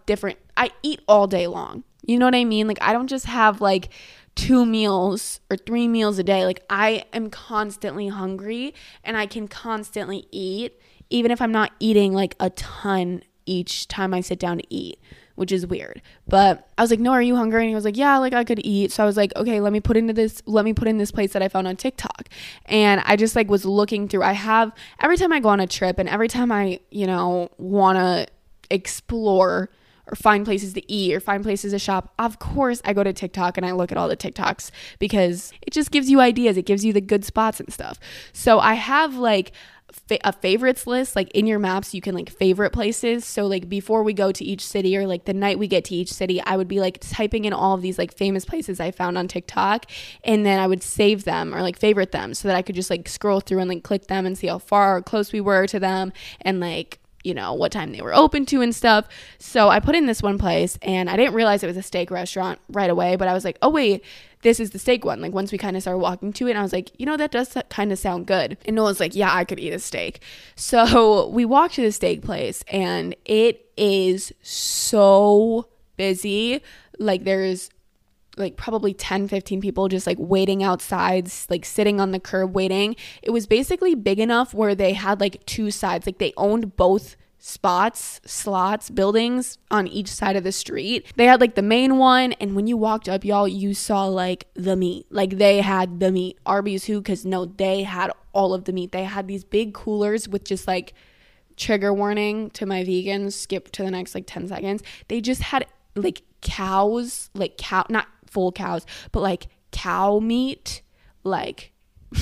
Speaker 1: all day long. You know what I mean? Like I don't just have like 2 meals or 3 meals a day. Like I am constantly hungry and I can constantly eat even if I'm not eating like a ton each time I sit down to eat, which is weird. But I was like, no, are you hungry? And he was like, yeah, like I could eat. So I was like, okay, let me put in this place that I found on TikTok. And I just like was looking through. Every time I go on a trip and every time I, you know, want to explore or find places to eat or find places to shop, of course I go to TikTok and I look at all the TikToks because it just gives you ideas. It gives you the good spots and stuff. So I have like a favorites list. Like in your maps you can like favorite places. So like before we go to each city or like the night we get to each city, I would be like typing in all of these like famous places I found on TikTok, and then I would save them or like favorite them so that I could just like scroll through and like click them and see how far or close we were to them and like, you know, what time they were open to and stuff. So I put in this one place and I didn't realize it was a steak restaurant right away, but I was like, oh wait, this is the steak one. Like once we kind of started walking to it, and I was like, you know, that does kind of sound good. And Noah's like, yeah, I could eat a steak. So we walked to the steak place and it is so busy. Like there's like probably 10-15 people just like waiting outside, like sitting on the curb waiting. It was basically big enough where they had like 2 sides, like they owned both slots, buildings on each side of the street. They had like the main one, and when you walked up, y'all, you saw like the meat. Like they had the meat. Arby's who? Because no, they had all of the meat. They had these big coolers with just like, trigger warning to my vegans, skip to the next like 10 seconds. They just had like cows, like not full cows, but like cow meat, like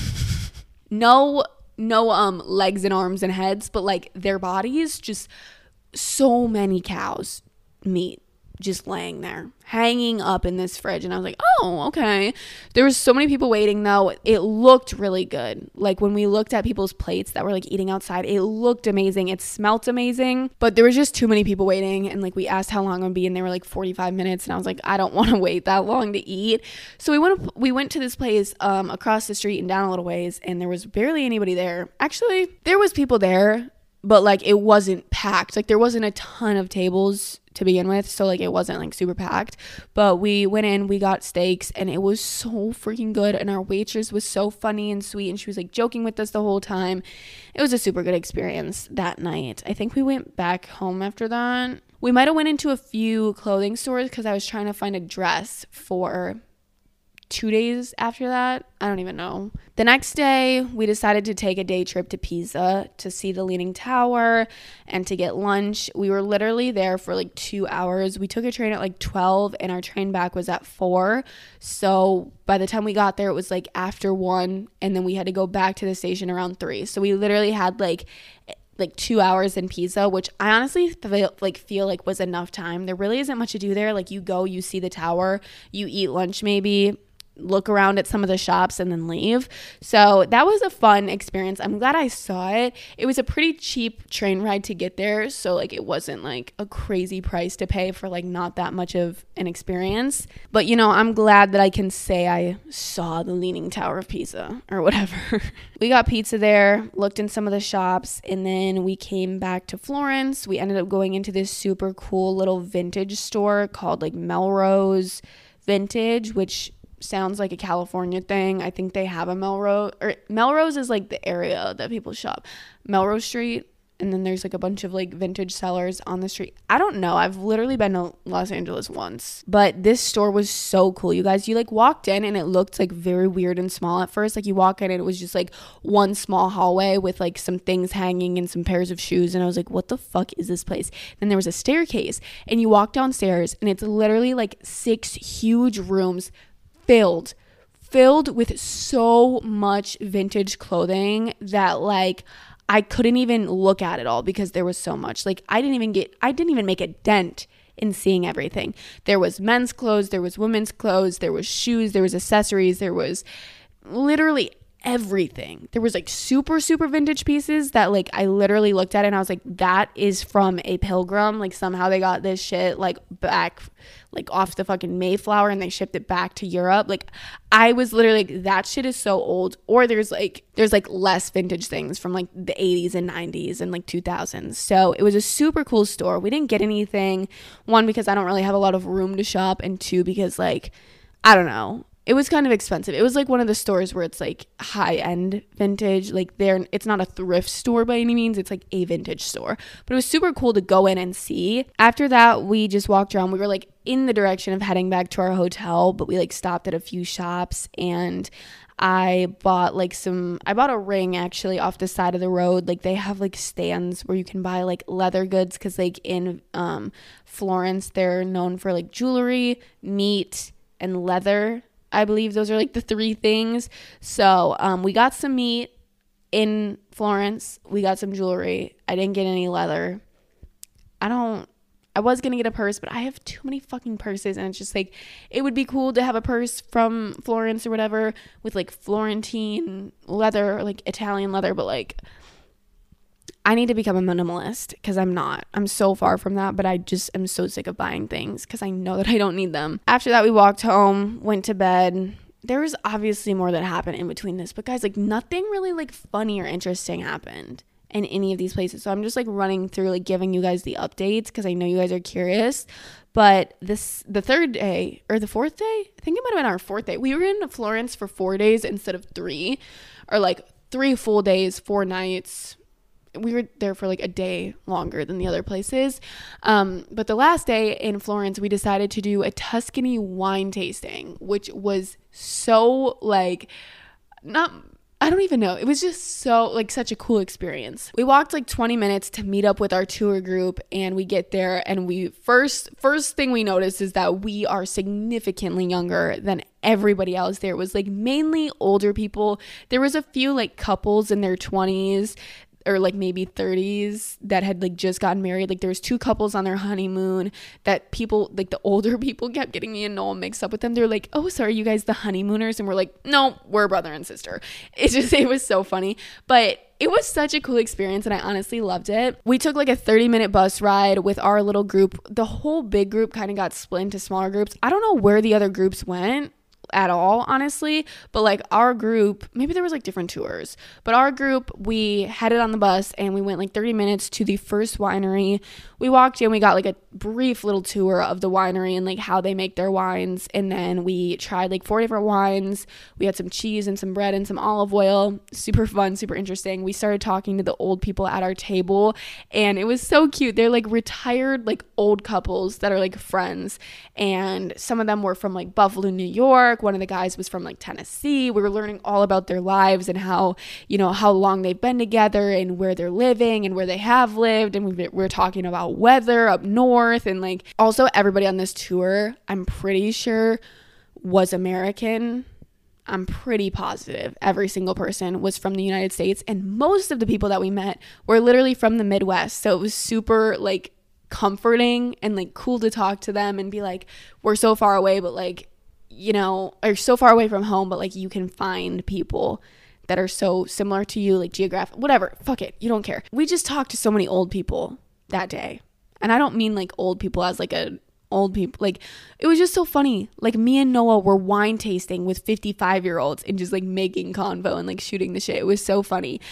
Speaker 1: no legs and arms and heads, but like their bodies, just so many cows meat just laying there, hanging up in this fridge. And I was like, oh, okay. There was so many people waiting though. It looked really good. Like when we looked at people's plates that were like eating outside, it looked amazing. It smelt amazing, but there was just too many people waiting. And like we asked how long it would be, and they were like 45 minutes. And I was like, I don't want to wait that long to eat. So we went to this place across the street and down a little ways, and there was barely anybody there. Actually, there was people there, but like it wasn't packed. Like there wasn't a ton of tables to begin with, so like it wasn't like super packed. But we went in, we got steaks, and it was so freaking good. And our waitress was so funny and sweet, and she was like joking with us the whole time. It was a super good experience that night. I think we went back home after that. We might have went into a few clothing stores because I was trying to find a dress for 2 days after that. I don't even know. The next day, we decided to take a day trip to Pisa to see the Leaning Tower and to get lunch. We were literally there for like 2 hours. We took a train at like 12 and our train back was at 4. So by the time we got there, it was like after 1, and then we had to go back to the station around 3. So we literally had like 2 hours in Pisa, which I honestly feel like was enough time. There really isn't much to do there. Like, you go, you see the tower, you eat lunch maybe, look around at some of the shops, and then leave. So that was a fun experience. I'm glad I saw it. It was a pretty cheap train ride to get there, so like it wasn't like a crazy price to pay for like not that much of an experience. But you know, I'm glad that I can say I saw the Leaning Tower of Pisa or whatever. We got pizza there, looked in some of the shops, and then we came back to Florence. We ended up going into this super cool little vintage store called like Melrose Vintage, which sounds like a California thing. I think they have a Melrose, or Melrose is like the area that people shop. Melrose Street, and then there's like a bunch of like vintage sellers on the street. I don't know. I've literally been to Los Angeles once, but this store was so cool. You guys, you like walked in and it looked like very weird and small at first. Like, you walk in and it was just like one small hallway with like some things hanging and some pairs of shoes. And I was like, what the fuck is this place? Then there was a staircase and you walk downstairs and it's literally like 6 huge rooms filled with so much vintage clothing that like I couldn't even look at it all because there was so much. Like, I didn't even make a dent in seeing everything. There was men's clothes, there was women's clothes, there was shoes, there was accessories, there was literally everything. There was like super vintage pieces that like I literally looked at it and I was like, that is from a Pilgrim. Like, somehow they got this shit like back like off the fucking Mayflower and they shipped it back to Europe. Like, I was literally like, that shit is so old. Or there's like less vintage things from like the 80s and 90s and like 2000s. So it was a super cool store. We didn't get anything, one, because I don't really have a lot of room to shop, and 2, because like, I don't know, it was kind of expensive. It was like one of the stores where it's like high-end vintage. Like, it's not a thrift store by any means. It's like a vintage store. But it was super cool to go in and see. After that, we just walked around. We were like in the direction of heading back to our hotel, but we like stopped at a few shops, and I bought a ring actually off the side of the road. Like, they have like stands where you can buy like leather goods, because like in Florence, they're known for like jewelry, meat, and leather. I believe those are like the 3 things. So we got some meat in Florence. We got some jewelry. I didn't get any leather. I was going to get a purse, but I have too many fucking purses. And it's just like, it would be cool to have a purse from Florence or whatever with like Florentine leather or like Italian leather. But like, I need to become a minimalist, because I'm not. I'm so far from that, but I just am so sick of buying things because I know that I don't need them. After that, we walked home, went to bed. There was obviously more that happened in between this, but guys, like, nothing really like funny or interesting happened in any of these places. So I'm just like running through, like, giving you guys the updates because I know you guys are curious. But the 3rd day or the 4th day, I think it might have been our 4th day. We were in Florence for 4 days instead of 3, or like 3 full days, 4 nights. We were there for like a day longer than the other places. But the last day in Florence, we decided to do a Tuscany wine tasting, which was so like, I don't even know. It was just so like such a cool experience. We walked like 20 minutes to meet up with our tour group, and we get there, and we first thing we noticed is that we are significantly younger than everybody else. There was like mainly older people. There was a few like couples in their 20s or like maybe 30s that had like just gotten married. Like, there was 2 couples on their honeymoon that people, like the older people, kept getting me and Noel mixed up with them. They're like, oh, so are you guys the honeymooners? And we're like, no, we're brother and sister. It was so funny, but it was such a cool experience, and I honestly loved it. We took like a 30-minute bus ride with our little group. The whole big group kind of got split into smaller groups. I don't know where the other groups went. at all, honestly. But like our group, maybe there was like different tours, but our group, we headed on the bus and we went like 30 minutes to the first winery. We walked in, we got like a brief little tour of the winery and like how they make their wines. And then we tried like 4 different wines. We had some cheese and some bread and some olive oil. Super fun, super interesting. We started talking to the old people at our table and it was so cute. They're like retired, like old couples that are like friends. And some of them were from like Buffalo, New York. One of the guys was from like Tennessee. We were learning all about their lives and how, you know, how long they've been together and where they're living and where they have lived. And we were talking about weather up north. And like also everybody on this tour, I'm pretty sure was American. I'm pretty positive every single person was from the United States. And most of the people that we met were literally from the Midwest. So it was super like comforting and like cool to talk to them and be like, we're so far away, but like, you know, or so far away from home, but like you can find people that are so similar to you, like geographic, whatever, fuck it, you don't care. We just talked to so many old people that day. And I don't mean like old people as like a old people, like it was just so funny. Like me and Noah were wine tasting with 55-year-olds and just like making convo and like shooting the shit. It was so funny.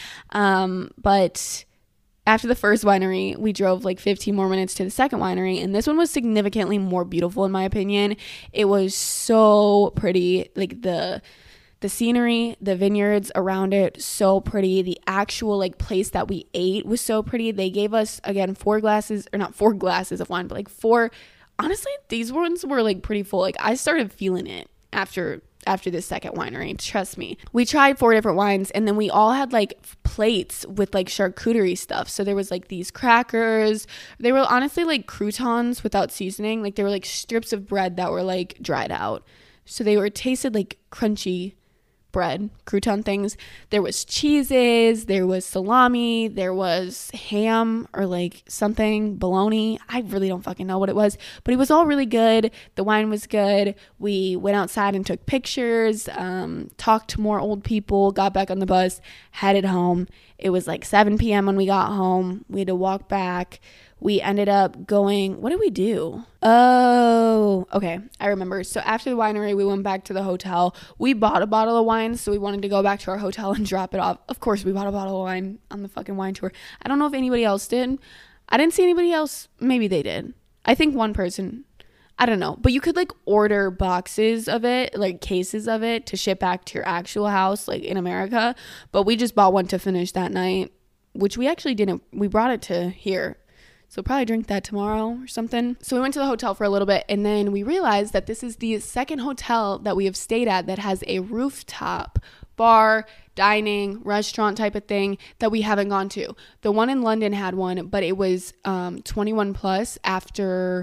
Speaker 1: But after the first winery, we drove like 15 more minutes to the second winery, and this one was significantly more beautiful in my opinion. It was so pretty, like the scenery, the vineyards around it, so pretty. The actual like place that we ate was so pretty. They gave us, again, 4 glasses, or not 4 glasses of wine, but like 4. Honestly, these ones were like pretty full. Like I started feeling it after this second winery, trust me. We tried 4 different wines, and then we all had like plates with like charcuterie stuff. So there was like these crackers. They were honestly like croutons without seasoning. Like they were like strips of bread that were like dried out. So they were tasted like crunchy bread, crouton things. There was cheeses, there was salami, there was ham or like something, bologna. I really don't fucking know what it was, but it was all really good. The wine was good. We went outside and took pictures, talked to more old people, got back on the bus, headed home. It was like 7 p.m. when we got home. We had to walk back. We ended up going, what did we do? Oh, okay. I remember. So after the winery, we went back to the hotel. We bought a bottle of wine, so we wanted to go back to our hotel and drop it off. Of course, we bought a bottle of wine on the fucking wine tour. I don't know if anybody else did. I didn't see anybody else. Maybe they did. I think one person. I don't know. But you could like order boxes of it, like cases of it to ship back to your actual house, like in America. But we just bought one to finish that night, which we actually didn't. We brought it to here. So probably drink that tomorrow or something. So we went to the hotel for a little bit, and then we realized that this is the second hotel that we have stayed at that has a rooftop bar, dining, restaurant type of thing that we haven't gone to. The one in London had one, but it was 21 plus after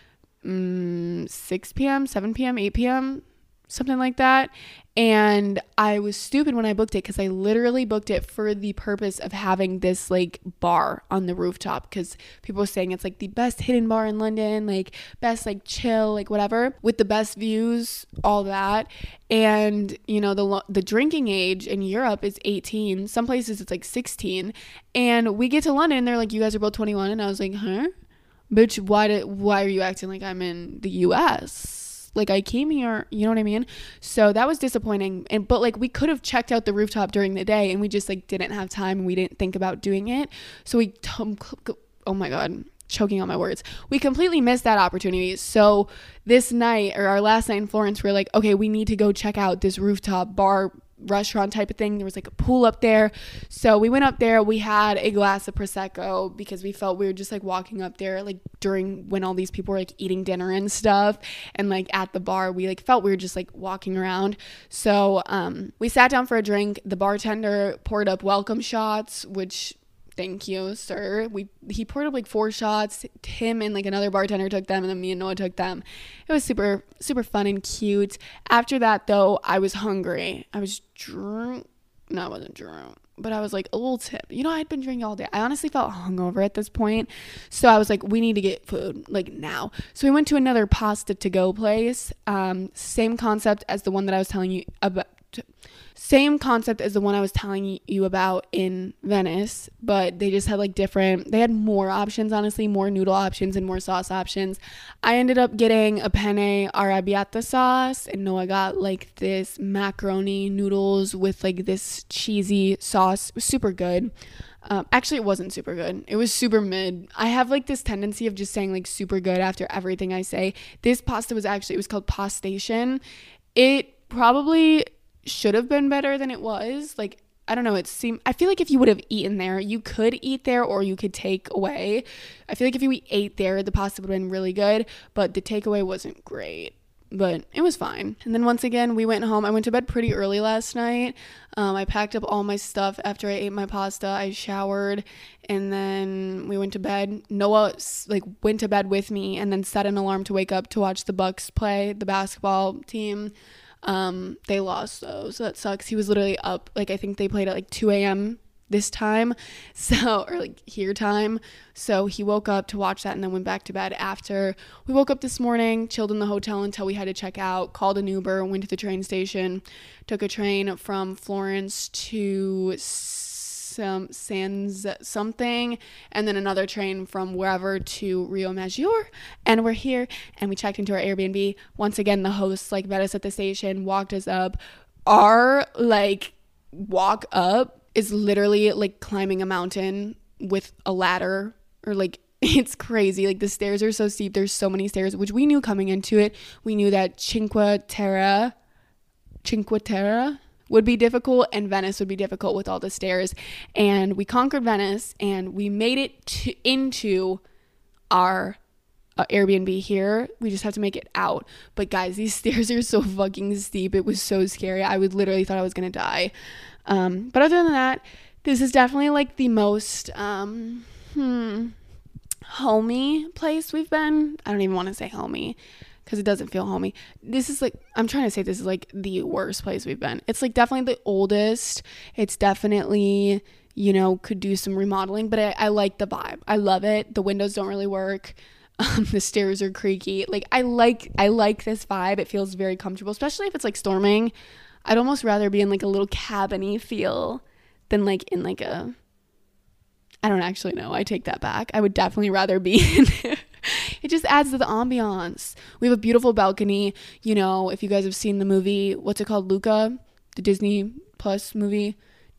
Speaker 1: 6 p.m., 7 p.m., 8 p.m., something like that. And I was stupid when I booked it because I literally booked it for the purpose of having this like bar on the rooftop, because people were saying it's like the best hidden bar in London, like best like chill, like whatever, with the best views, all that. And you know, the drinking age in Europe is 18. Some places it's like 16. And we get to London and they're like, you guys are both 21. And I was like, huh? Bitch, why are you acting like I'm in the US? Like I came here, you know what I mean? So that was disappointing. But like we could have checked out the rooftop during the day, and we just like didn't have time and we didn't think about doing it. So oh my God, choking on my words. We completely missed that opportunity. So this night, or our last night in Florence, we're like, okay, we need to go check out this rooftop bar restaurant type of thing. There was like a pool up there. So we went up there. We had a glass of Prosecco because we felt we were just like walking up there like during when all these people were like eating dinner and stuff, and like at the bar we like felt we were just like walking around. So we sat down for a drink. The bartender poured up welcome shots, which thank you, sir. He poured up like 4 shots. Him and like another bartender took them, and then me and Noah took them. It was super, super fun and cute. After that, though, I was hungry. I was drunk. No, I wasn't drunk, but I was like a little tip. You know, I'd been drinking all day. I honestly felt hungover at this point. So I was like, we need to get food like now. So we went to another pasta to go place. Same concept as the one that I was telling you about. same concept as the one I was telling you about in Venice, but they just had like they had more options, honestly, more noodle options and more sauce options. I ended up getting a penne arrabbiata sauce, and Noah got like this macaroni noodles with like this cheesy sauce. It was super good. Actually, it wasn't super good. It was super mid. I have like this tendency of just saying like super good after everything I say. This pasta was it was called Pastation. It probably should have been better than it was. Like, I don't know, I feel like if you would have eaten there, you could eat there or you could take away. I feel like if you ate there, the pasta would have been really good, but the takeaway wasn't great. But it was fine. And then once again, we went home. I went to bed pretty early last night. I packed up all my stuff after I ate my pasta. I showered, and then we went to bed. Noah like went to bed with me and then set an alarm to wake up to watch the Bucks play, the basketball team. They lost though, so that sucks. He was literally up, like I think they played at like 2 a.m. this time, so, or like here time, so he woke up to watch that and then went back to bed after. We woke up this morning, chilled in the hotel until we had to check out, called an Uber, went to the train station, took a train from Florence to Sans something, and then another train from wherever to Rio Maggiore, and we're here, and we checked into our Airbnb. Once again, the host like met us at the station, walked us up. Our like walk up is literally like climbing a mountain with a ladder, or like it's crazy. Like the stairs are so steep. There's so many stairs, which we knew coming into it. We knew that Cinque Terre would be difficult and Venice would be difficult with all the stairs, and we conquered Venice and we made it into our Airbnb here. We just have to make it out, but guys, these stairs are so fucking steep. It was so scary. I would literally thought I was gonna die. But other than that, this is definitely like the most homey place we've been. I don't even want to say homey because it doesn't feel homey. This is like, I'm trying to say this is like the worst place we've been. It's like definitely the oldest. It's definitely, you know, could do some remodeling, but I like the vibe. I love it. The windows don't really work. The stairs are creaky. Like I like this vibe. It feels very comfortable, especially if it's like storming. I'd almost rather be in like a little cabin-y feel than like in like I don't actually know. I take that back. I would definitely rather be in it just adds to the ambiance. We have a beautiful balcony. You know, if you guys have seen the movie, what's it called? Luca, the Disney movie,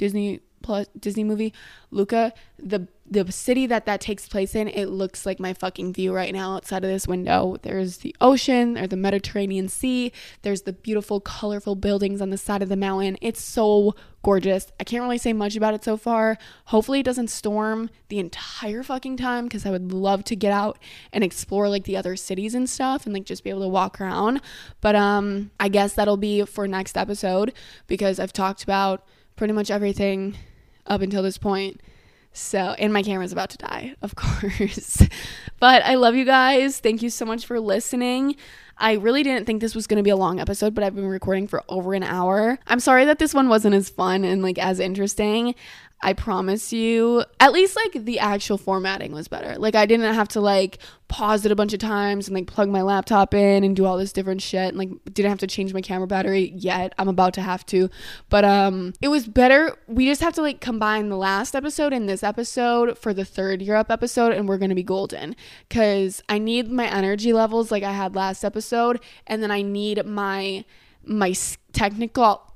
Speaker 1: Luca, the city that takes place in, it looks like my fucking view right now outside of this window. There's the ocean or the Mediterranean Sea. There's the beautiful, colorful buildings on the side of the mountain. It's so gorgeous. I can't really say much about it so far. Hopefully it doesn't storm the entire fucking time, because I would love to get out and explore like the other cities and stuff and like just be able to walk around. But I guess that'll be for next episode, because I've talked about pretty much everything up until this point. So, and my camera's about to die, of course. But I love you guys. Thank you so much for listening. I really didn't think this was going to be a long episode, but I've been recording for over an hour. I'm sorry that this one wasn't as fun and like as interesting. I promise you, at least like the actual formatting was better. Like I didn't have to like pause it a bunch of times and like plug my laptop in and do all this different shit, and like didn't have to change my camera battery yet. I'm about to have to, but it was better. We just have to like combine the last episode and this episode for the third Europe episode, and we're gonna be golden, because I need my energy levels like I had last episode, and then I need my technical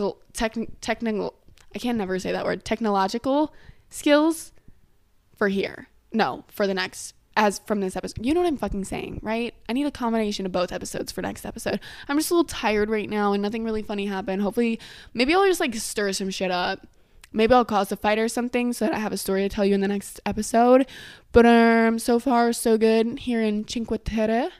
Speaker 1: I can never say that word, technological skills for here. No, for the next, as from this episode. You know what I'm fucking saying, right? I need a combination of both episodes for next episode. I'm just a little tired right now and nothing really funny happened. Hopefully, maybe I'll just like stir some shit up. Maybe I'll cause a fight or something so that I have a story to tell you in the next episode. But so far so good here in Cinque Terre.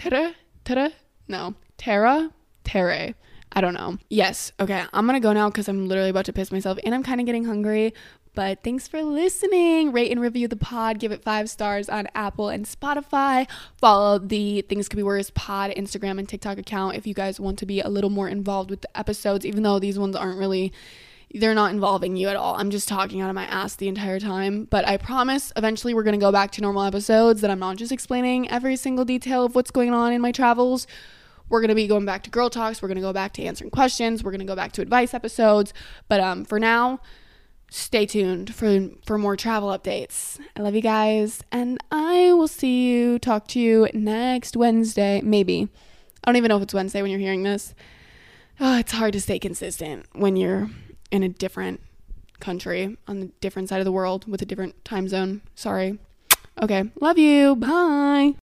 Speaker 1: Terre. I don't know. Yes. Okay. I'm going to go now because I'm literally about to piss myself and I'm kind of getting hungry. But thanks for listening. Rate and review the pod. Give it 5 stars on Apple and Spotify. Follow the Things Could Be Worse pod Instagram and TikTok account if you guys want to be a little more involved with the episodes, even though these ones aren't really, they're not involving you at all. I'm just talking out of my ass the entire time. But I promise eventually we're going to go back to normal episodes that I'm not just explaining every single detail of what's going on in my travels. we're going to be going back to girl talks. We're going to go back to answering questions. We're going to go back to advice episodes. But for now, stay tuned for more travel updates. I love you guys, and I will talk to you next Wednesday. Maybe. I don't even know if it's Wednesday when you're hearing this. Oh, it's hard to stay consistent when you're in a different country on a different side of the world with a different time zone. Sorry. Okay. Love you. Bye.